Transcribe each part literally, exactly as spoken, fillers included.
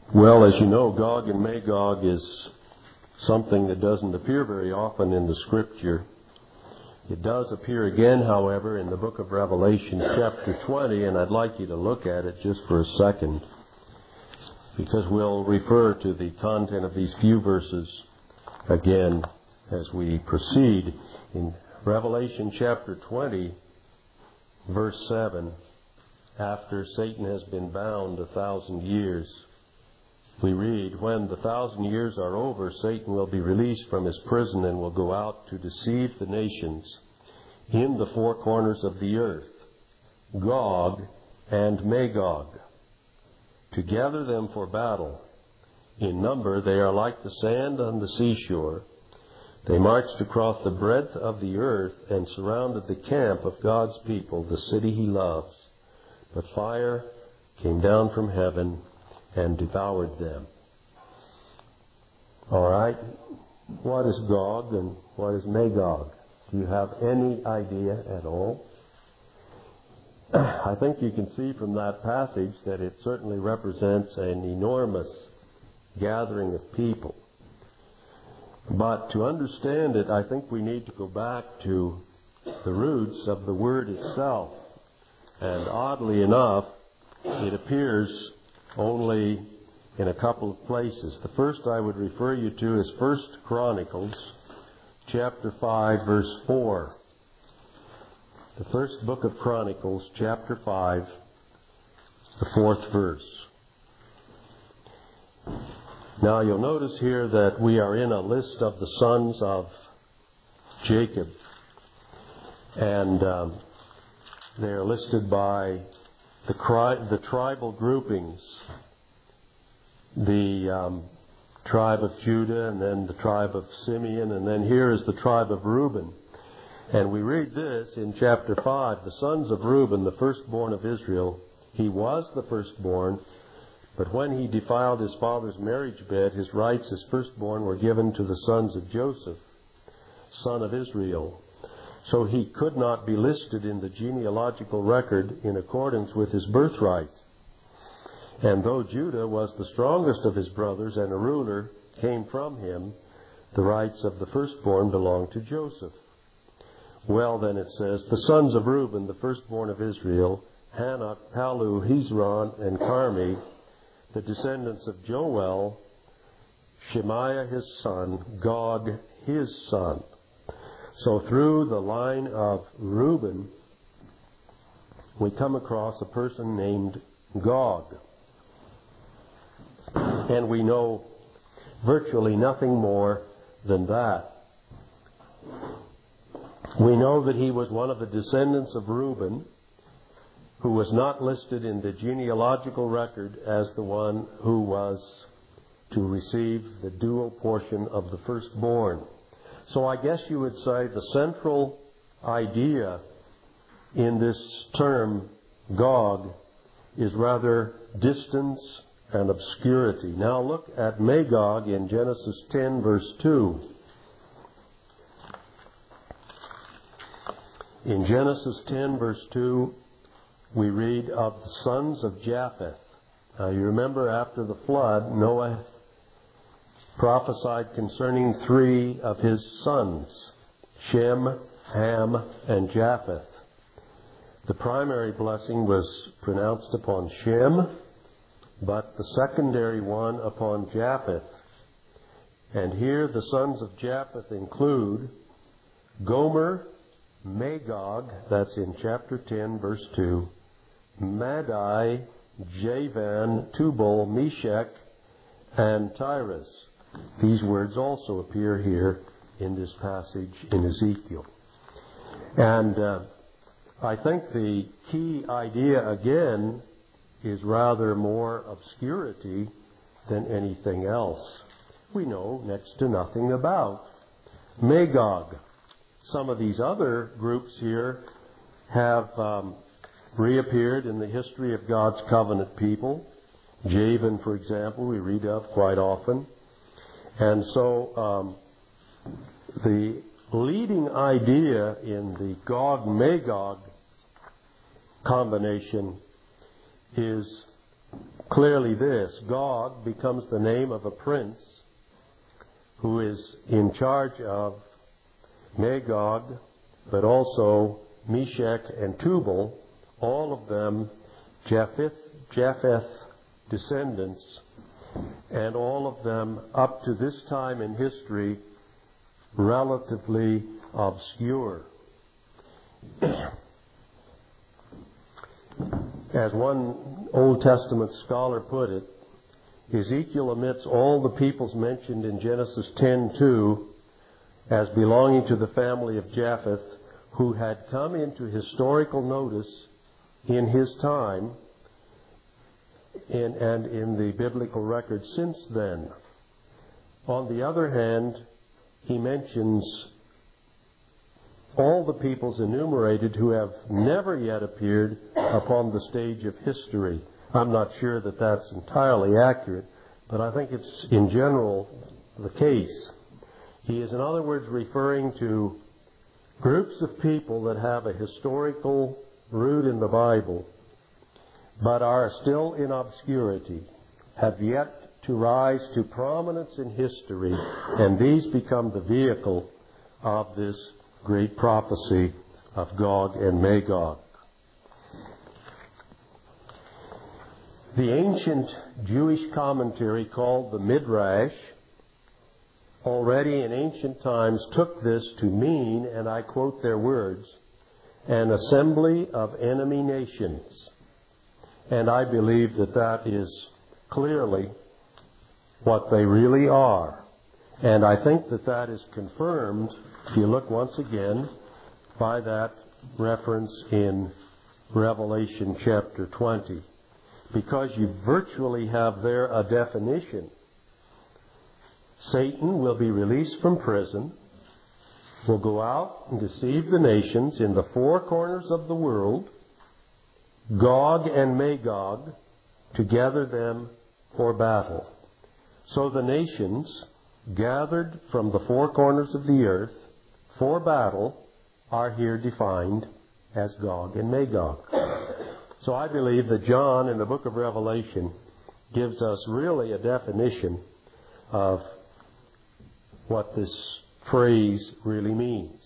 Well, as you know, Gog and Magog is something that doesn't appear very often in the Scripture. It does appear again, however, in the book of Revelation, chapter twenty, and I'd like you to look at it just for a second, because we'll refer to the content of these few verses again as we proceed. In Revelation chapter twenty, verse seven, after Satan has been bound a thousand years, we read, "When the thousand years are over, Satan will be released from his prison and will go out to deceive the nations in the four corners of the earth, Gog and Magog, to gather them for battle. In number they are like the sand on the seashore. They marched across the breadth of the earth and surrounded the camp of God's people, the city he loves. But fire came down from heaven and devoured them." All right. What is Gog and what is Magog? Do you have any idea at all? I think you can see from that passage that it certainly represents an enormous gathering of people. But to understand it, I think we need to go back to the roots of the word itself. And oddly enough, it appears only in a couple of places. The first I would refer you to is First Chronicles, chapter five, verse four. The first book of Chronicles, chapter five, the fourth verse. Now you'll notice here that we are in a list of the sons of Jacob. And um, they are listed by The, cri- the tribal groupings, the um, tribe of Judah, and then the tribe of Simeon, and then here is the tribe of Reuben. And we read this in chapter five, "The sons of Reuben, the firstborn of Israel, he was the firstborn, but when he defiled his father's marriage bed, his rights as firstborn were given to the sons of Joseph, son of Israel. So he could not be listed in the genealogical record in accordance with his birthright. And though Judah was the strongest of his brothers and a ruler came from him, the rights of the firstborn belonged to Joseph. Well, then it says, the sons of Reuben, the firstborn of Israel, Hanok, Palu, Hezron, and Carmi, the descendants of Joel, Shemaiah his son, Gog his son." So through the line of Reuben, we come across a person named Gog. And we know virtually nothing more than that. We know that he was one of the descendants of Reuben, who was not listed in the genealogical record as the one who was to receive the dual portion of the firstborn. So I guess you would say the central idea in this term, Gog, is rather distance and obscurity. Now look at Magog in Genesis ten, verse two. In Genesis ten, verse two, we read of the sons of Japheth. Now you remember after the flood, Noah prophesied concerning three of his sons, Shem, Ham, and Japheth. The primary blessing was pronounced upon Shem, but the secondary one upon Japheth. And here the sons of Japheth include Gomer, Magog, that's in chapter ten, verse two, Madai, Javan, Tubal, Meshech, and Tyrus. These words also appear here in this passage in Ezekiel. And uh, I think the key idea again is rather more obscurity than anything else. We know next to nothing about Magog. Some of these other groups here have um, reappeared in the history of God's covenant people. Javan, for example, we read of quite often. And so um, the leading idea in the Gog-Magog combination is clearly this: Gog becomes the name of a prince who is in charge of Magog, but also Meshech and Tubal, all of them Japheth, Japheth descendants, and all of them up to this time in history relatively obscure. As one Old Testament scholar put it, Ezekiel omits all the peoples mentioned in Genesis ten two as belonging to the family of Japheth, who had come into historical notice in his time in, and in the biblical record since then. On the other hand, he mentions all the peoples enumerated who have never yet appeared upon the stage of history. I'm not sure that that's entirely accurate, but I think it's in general the case. He is, in other words, referring to groups of people that have a historical root in the Bible, but are still in obscurity, have yet to rise to prominence in history, and these become the vehicle of this great prophecy of Gog and Magog. The ancient Jewish commentary called the Midrash already in ancient times took this to mean, and I quote their words, an assembly of enemy nations. And I believe that that is clearly what they really are. And I think that that is confirmed, if you look once again, by that reference in Revelation chapter twenty. Because you virtually have there a definition. Satan will be released from prison, will go out and deceive the nations in the four corners of the world, Gog and Magog, to gather them for battle. So the nations gathered from the four corners of the earth for battle are here defined as Gog and Magog. So I believe that John in the book of Revelation gives us really a definition of what this phrase really means.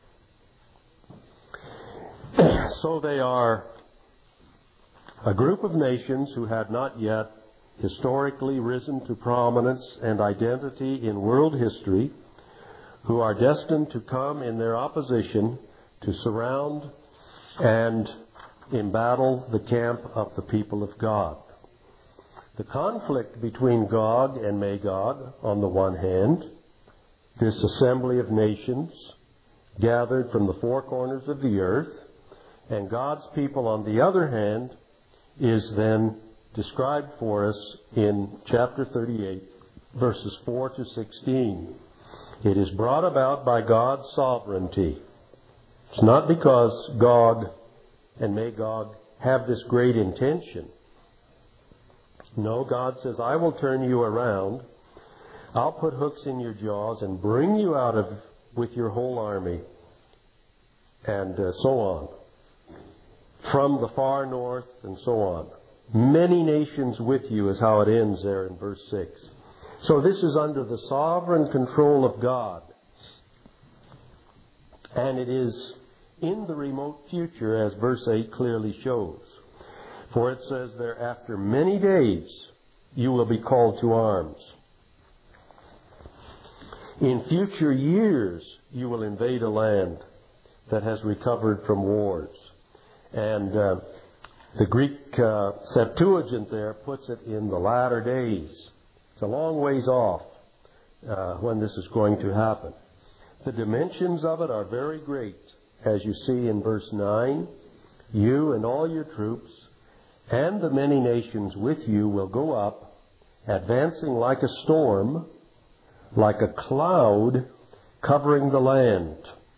So they are a group of nations who had not yet historically risen to prominence and identity in world history, who are destined to come in their opposition to surround and embattle the camp of the people of God. The conflict between Gog and Magog, on the one hand, this assembly of nations gathered from the four corners of the earth, and God's people, on the other hand, is then described for us in chapter thirty-eight, verses four to sixteen. It is brought about by God's sovereignty. It's not because Gog and Magog have this great intention. No, God says, I will turn you around. I'll put hooks in your jaws and bring you out of with your whole army. And uh, so on. From the far north and so on. Many nations with you is how it ends there in verse six. So this is under the sovereign control of God. And it is in the remote future, as verse eight clearly shows. For it says there, after many days you will be called to arms. In future years you will invade a land that has recovered from wars. And uh, the Greek uh, Septuagint there puts it in the latter days. It's a long ways off uh, when this is going to happen. The dimensions of it are very great. As you see in verse nine, you and all your troops and the many nations with you will go up, advancing like a storm, like a cloud covering the land.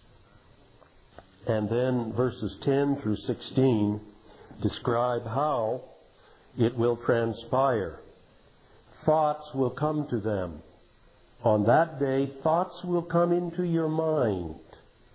And then verses ten through sixteen describe how it will transpire. Thoughts will come to them. On that day, thoughts will come into your mind,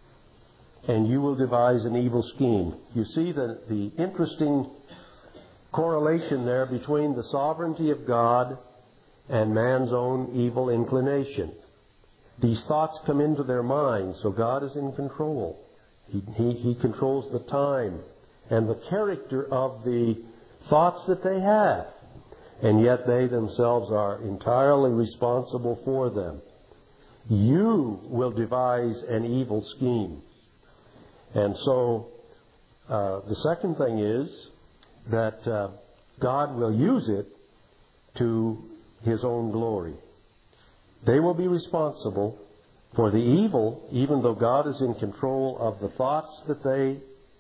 and you will devise an evil scheme. You see the, the interesting correlation there between the sovereignty of God and man's own evil inclination. These thoughts come into their mind, so God is in control. He, he, he controls the time and the character of the thoughts that they have. And yet they themselves are entirely responsible for them. You will devise an evil scheme. And so uh, the second thing is that uh, God will use it to His own glory. They will be responsible for the evil, even though God is in control of the thoughts that they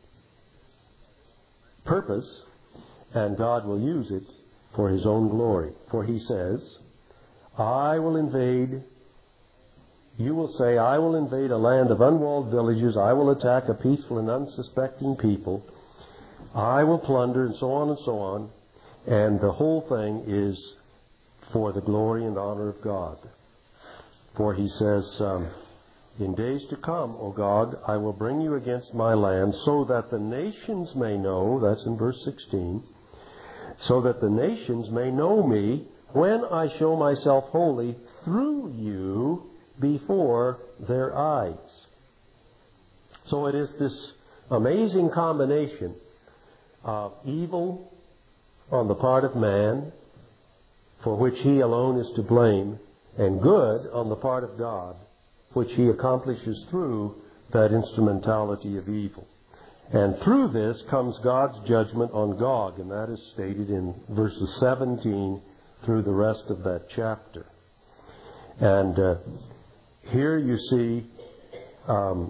purpose, and God will use it for His own glory. For He says, I will invade, you will say, I will invade a land of unwalled villages, I will attack a peaceful and unsuspecting people, I will plunder, and so on and so on. And the whole thing is for the glory and honor of God. For He says, um, in days to come, O God, I will bring you against my land, so that the nations may know, that's in verse sixteen, so that the nations may know me when I show myself holy through you before their eyes. So it is this amazing combination of evil on the part of man, for which he alone is to blame, and good on the part of God, which He accomplishes through that instrumentality of evil. And through this comes God's judgment on Gog, and that is stated in verses seventeen through the rest of that chapter. And uh, here you see um,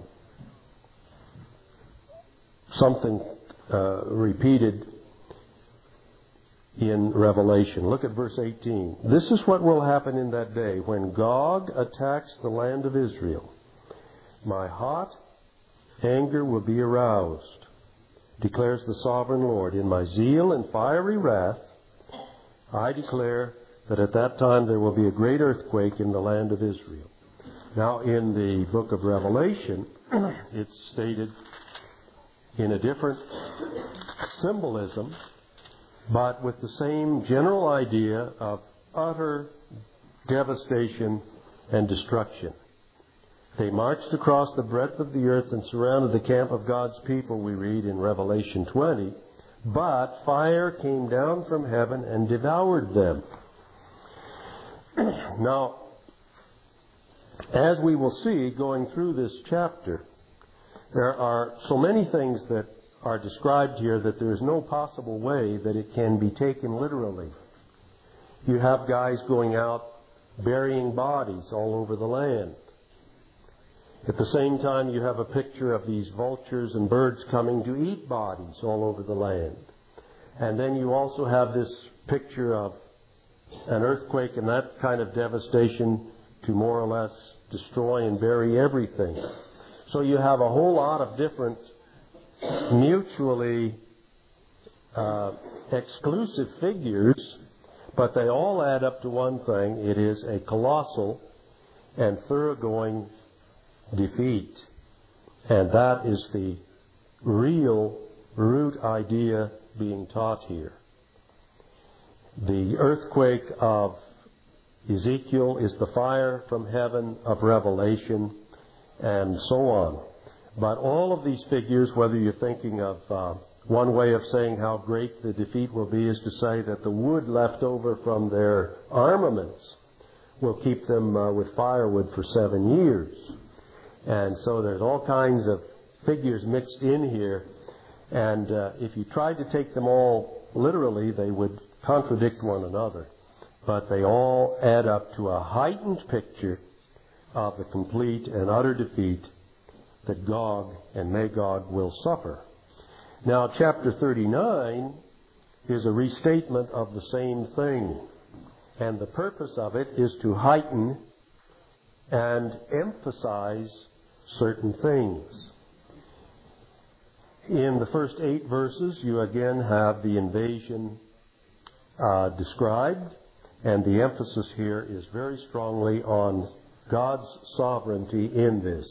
something uh, repeated in Revelation. Look at verse eighteen. This is what will happen in that day when Gog attacks the land of Israel. My hot anger will be aroused, declares the sovereign Lord. In my zeal and fiery wrath, I declare that at that time there will be a great earthquake in the land of Israel. Now, in the book of Revelation, it's stated in a different symbolism, but with the same general idea of utter devastation and destruction. They marched across the breadth of the earth and surrounded the camp of God's people, we read in Revelation twenty. But fire came down from heaven and devoured them. Now, as we will see going through this chapter, there are so many things that are described here that there is no possible way that it can be taken literally. You have guys going out burying bodies all over the land. At the same time, you have a picture of these vultures and birds coming to eat bodies all over the land. And then you also have this picture of an earthquake and that kind of devastation to more or less destroy and bury everything. So you have a whole lot of different mutually uh, exclusive figures, but they all add up to one thing. It is a colossal and thoroughgoing defeat. And that is the real root idea being taught here. The earthquake of Ezekiel is the fire from heaven of Revelation, and so on. But all of these figures, whether you're thinking of uh, one way of saying how great the defeat will be is to say that the wood left over from their armaments will keep them uh, with firewood for seven years. And so there's all kinds of figures mixed in here. And uh, if you tried to take them all literally, they would contradict one another. But they all add up to a heightened picture of the complete and utter defeat that Gog and Magog will suffer. Now, chapter thirty-nine is a restatement of the same thing. And the purpose of it is to heighten and emphasize certain things. In the first eight verses, you again have the invasion uh, described, and the emphasis here is very strongly on God's sovereignty in this.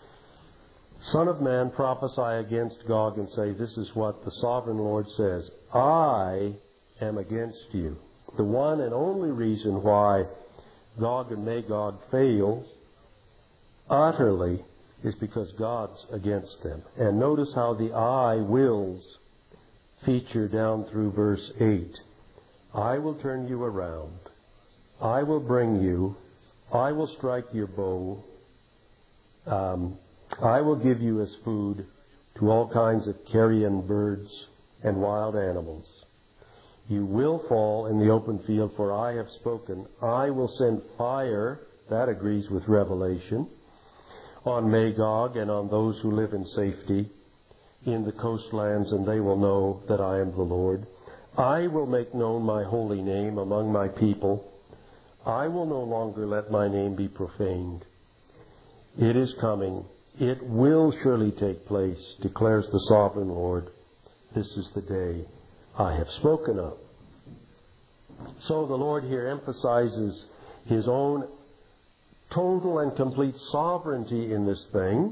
Son of man, prophesy against Gog and say, this is what the sovereign Lord says. I am against you. The one and only reason why Gog and Magog fail utterly is because God's against them. And notice how the I wills feature down through verse eight. I will turn you around. I will bring you. I will strike your bow. Um, I will give you as food to all kinds of carrion birds and wild animals. You will fall in the open field, for I have spoken. I will send fire, that agrees with Revelation, on Magog and on those who live in safety in the coastlands, and they will know that I am the Lord. I will make known my holy name among my people. I will no longer let my name be profaned. It is coming. It will surely take place, declares the sovereign Lord. This is the day I have spoken of. So the Lord here emphasizes His own total and complete sovereignty in this thing.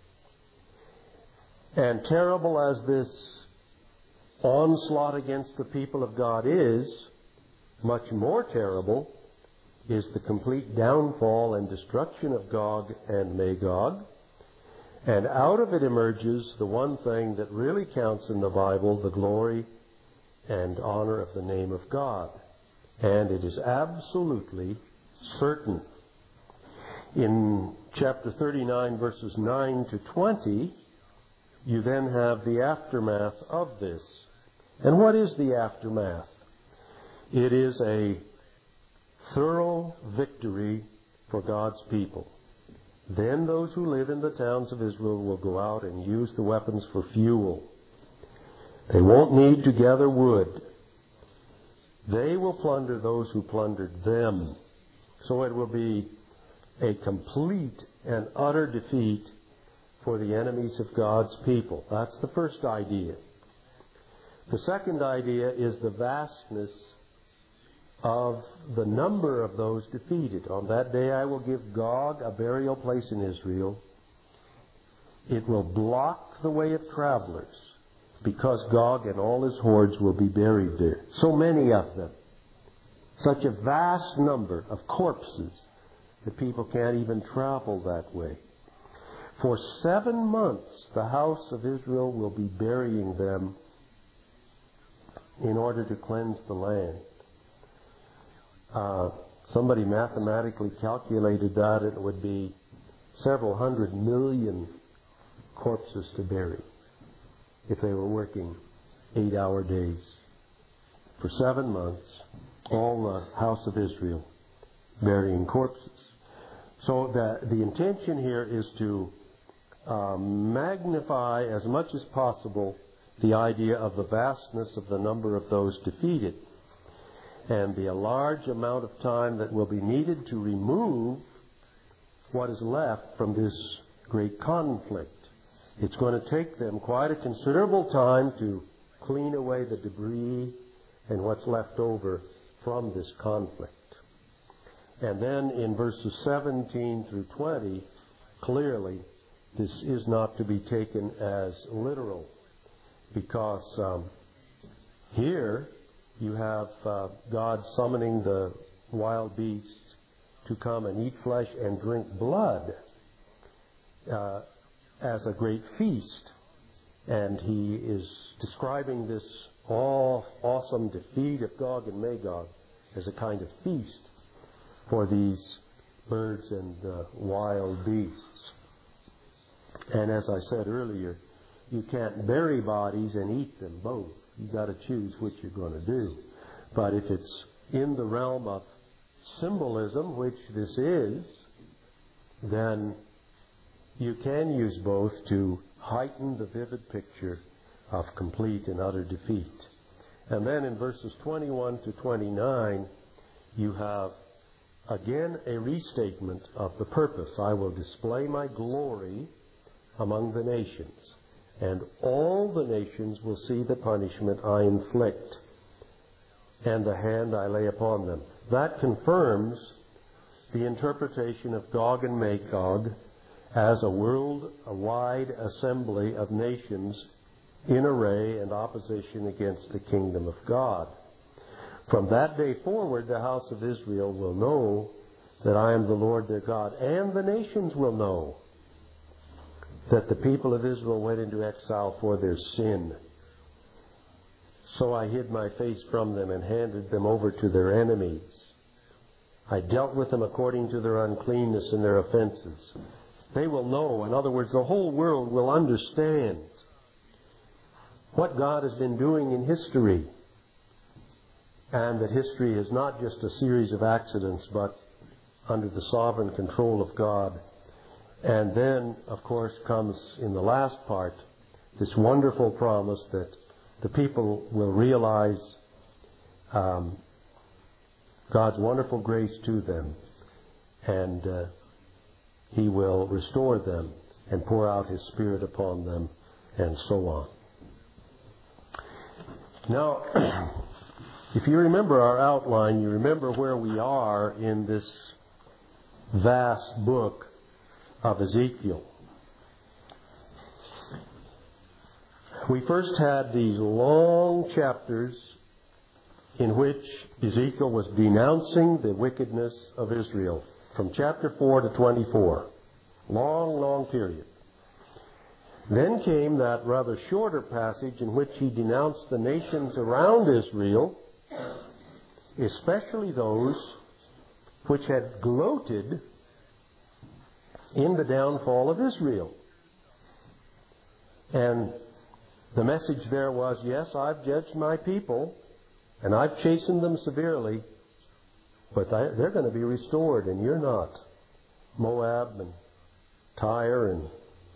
And terrible as this onslaught against the people of God is, much more terrible is the complete downfall and destruction of Gog and Magog. And out of it emerges the one thing that really counts in the Bible, the glory and honor of the name of God. And it is absolutely certain. In chapter thirty-nine, verses nine to twenty, you then have the aftermath of this. And what is the aftermath? It is a thorough victory for God's people. Then those who live in the towns of Israel will go out and use the weapons for fuel. They won't need to gather wood. They will plunder those who plundered them. So it will be a complete and utter defeat for the enemies of God's people. That's the first idea. The second idea is the vastness of the number of those defeated. On that day I will give Gog a burial place in Israel. It will block the way of travelers, because Gog and all his hordes will be buried there. So many of them. Such a vast number of corpses that people can't even travel that way. For seven months the house of Israel will be burying them in order to cleanse the land. Uh, somebody mathematically calculated that it would be several hundred million corpses to bury if they were working eight-hour days. For seven months, all the house of Israel burying corpses. So the, the intention here is to uh, magnify as much as possible the idea of the vastness of the number of those defeated, and the large amount of time that will be needed to remove what is left from this great conflict. It's going to take them quite a considerable time to clean away the debris and what's left over from this conflict. And then in verses seventeen through twenty, clearly this is not to be taken as literal, because um, here you have uh, God summoning the wild beasts to come and eat flesh and drink blood uh, as a great feast. And he is describing this all awesome defeat of Gog and Magog as a kind of feast for these birds and uh, wild beasts. And as I said earlier, you can't bury bodies and eat them both. You've got to choose which you're going to do. But if it's in the realm of symbolism, which this is, then you can use both to heighten the vivid picture of complete and utter defeat. And then in verses twenty-one to twenty-nine, you have again a restatement of the purpose. I will display my glory among the nations, and all the nations will see the punishment I inflict and the hand I lay upon them. That confirms the interpretation of Gog and Magog as a world-wide assembly of nations in array and opposition against the kingdom of God. From that day forward, the house of Israel will know that I am the Lord their God, and the nations will know that the people of Israel went into exile for their sin. So I hid my face from them and handed them over to their enemies. I dealt with them according to their uncleanness and their offenses. They will know, in other words, the whole world will understand what God has been doing in history. And that history is not just a series of accidents, but under the sovereign control of God. And then, of course, comes in the last part this wonderful promise that the people will realize um, God's wonderful grace to them, and uh, He will restore them and pour out His Spirit upon them, and so on. Now, if you remember our outline, you remember where we are in this vast book of Ezekiel. We first had these long chapters in which Ezekiel was denouncing the wickedness of Israel, from chapter four to twenty-four. Long, long period. Then came that rather shorter passage in which he denounced the nations around Israel, especially those which had gloated in the downfall of Israel. And the message there was, yes, I've judged my people, and I've chastened them severely, but they're going to be restored, and you're not. Moab and Tyre and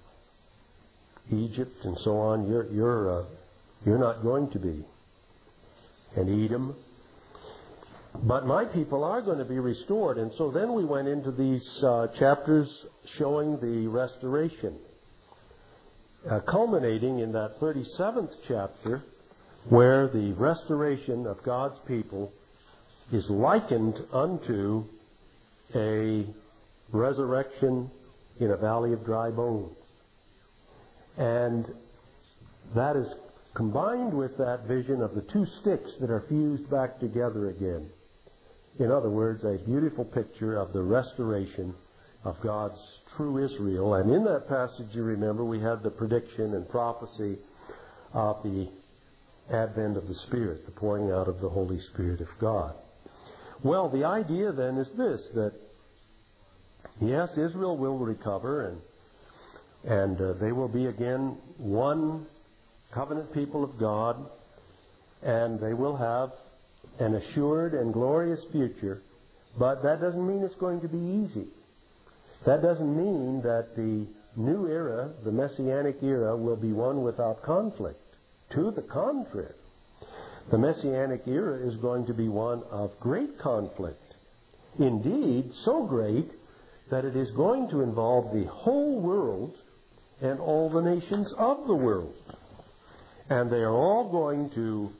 Egypt and so on, you're you're uh, you're not going to be. And Edom. But my people are going to be restored. And so then we went into these uh, chapters showing the restoration, uh, culminating in that thirty-seventh chapter, where the restoration of God's people is likened unto a resurrection in a valley of dry bones. And that is combined with that vision of the two sticks that are fused back together again. In other words, a beautiful picture of the restoration of God's true Israel. And in that passage, you remember, we had the prediction and prophecy of the advent of the Spirit, the pouring out of the Holy Spirit of God. Well, the idea then is this, that yes, Israel will recover, and and uh, they will be again one covenant people of God, and they will have an assured and glorious future. But that doesn't mean it's going to be easy. That doesn't mean that the new era, the Messianic era, will be one without conflict. To the contrary, the Messianic era is going to be one of great conflict. Indeed, so great that it is going to involve the whole world and all the nations of the world. And they are all going to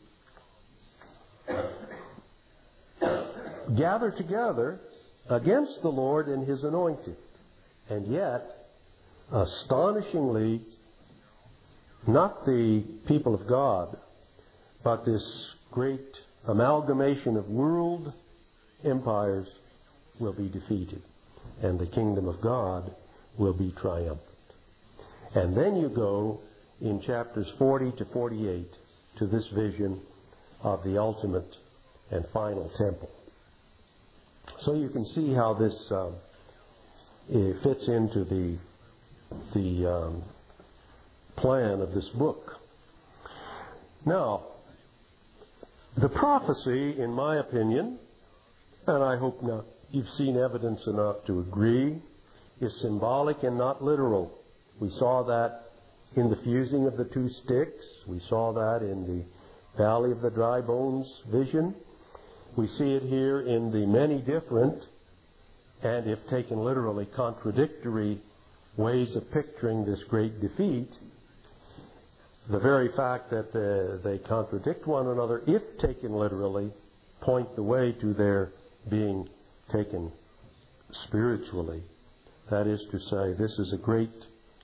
gather together against the Lord and His anointed. And yet, astonishingly, not the people of God, but this great amalgamation of world empires will be defeated, and the kingdom of God will be triumphant. And then you go in chapters forty to forty-eight to this vision of the ultimate and final temple. So you can see how this um, it fits into the the um, plan of this book. Now, the prophecy, in my opinion, and I hope not, you've seen evidence enough to agree, is symbolic and not literal. We saw that in the fusing of the two sticks. We saw that in the Valley of the Dry Bones vision. We see it here in the many different, and if taken literally, contradictory ways of picturing this great defeat. The very fact that uh, they contradict one another, if taken literally, point the way to their being taken spiritually. That is to say, this is a great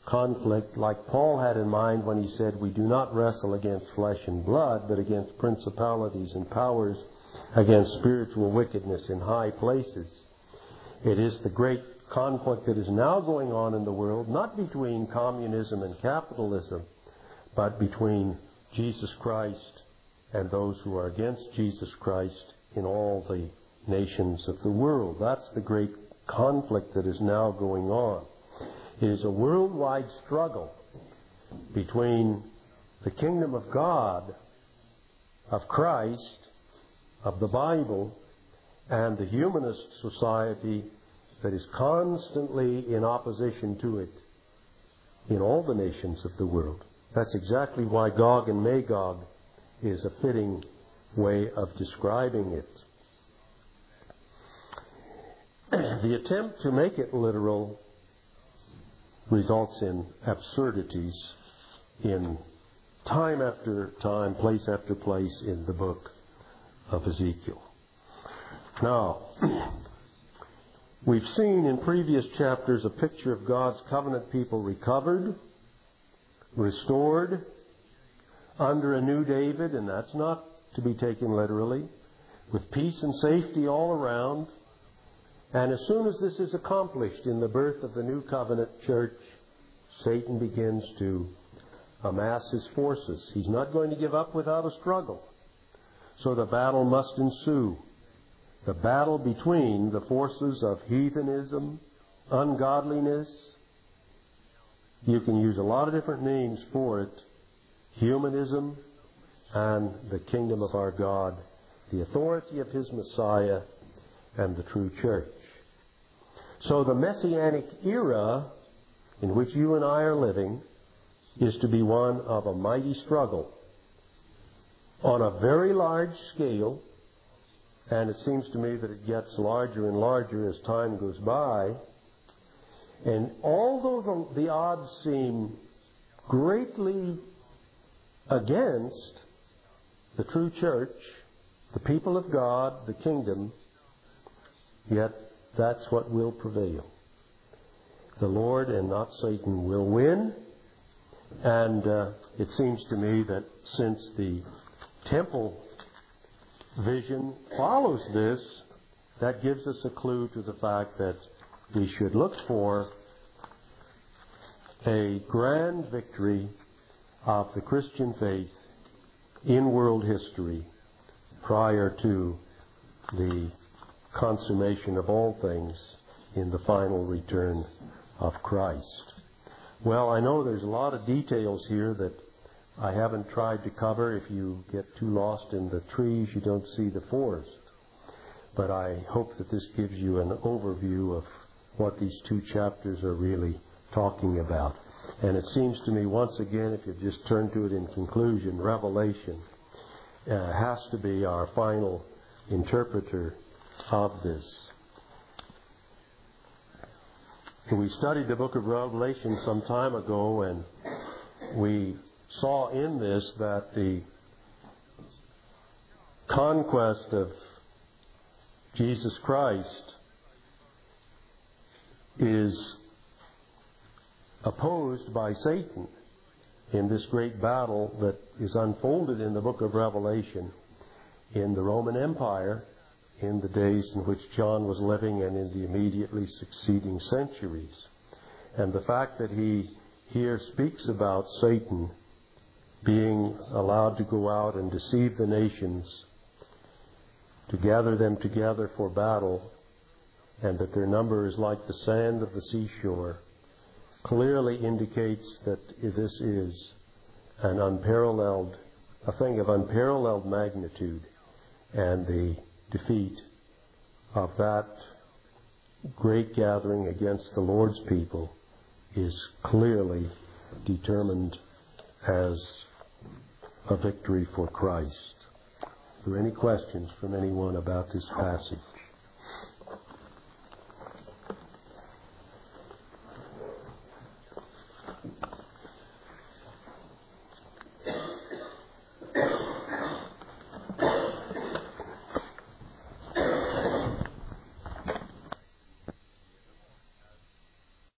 conflict like Paul had in mind when he said, we do not wrestle against flesh and blood, but against principalities and powers, against spiritual wickedness in high places. It is the great conflict that is now going on in the world, not between communism and capitalism, but between Jesus Christ and those who are against Jesus Christ in all the nations of the world. That's the great conflict that is now going on. It is a worldwide struggle between the kingdom of God, of Christ, of the Bible, and the humanist society that is constantly in opposition to it in all the nations of the world. That's exactly why Gog and Magog is a fitting way of describing it. The attempt to make it literal results in absurdities in time after time, place after place in the book of Ezekiel. Now, we've seen in previous chapters a picture of God's covenant people recovered, restored, under a new David, and that's not to be taken literally, with peace and safety all around. And as soon as this is accomplished in the birth of the new covenant church, Satan begins to amass his forces. He's not going to give up without a struggle. So the battle must ensue. The battle between the forces of heathenism, ungodliness, you can use a lot of different names for it, humanism, and the kingdom of our God, the authority of His Messiah, and the true church. So the Messianic era in which you and I are living is to be one of a mighty struggle on a very large scale, and it seems to me that it gets larger and larger as time goes by. And although the, the odds seem greatly against the true church, the people of God, the kingdom, yet that's what will prevail. The Lord and not Satan will win. And uh, it seems to me that since the temple vision follows this, that gives us a clue to the fact that we should look for a grand victory of the Christian faith in world history prior to the consummation of all things in the final return of Christ. Well, I know there's a lot of details here that I haven't tried to cover. If you get too lost in the trees, you don't see the forest. But I hope that this gives you an overview of what these two chapters are really talking about. And it seems to me, once again, if you just turn to it in conclusion, Revelation uh, has to be our final interpreter of this. We studied the book of Revelation some time ago, and we saw in this that the conquest of Jesus Christ is opposed by Satan in this great battle that is unfolded in the book of Revelation in the Roman Empire in the days in which John was living and in the immediately succeeding centuries. And the fact that he here speaks about Satan being allowed to go out and deceive the nations, to gather them together for battle, and that their number is like the sand of the seashore, clearly indicates that this is an unparalleled, a thing of unparalleled magnitude, and the defeat of that great gathering against the Lord's people is clearly determined as a victory for Christ. Are there any questions from anyone about this passage?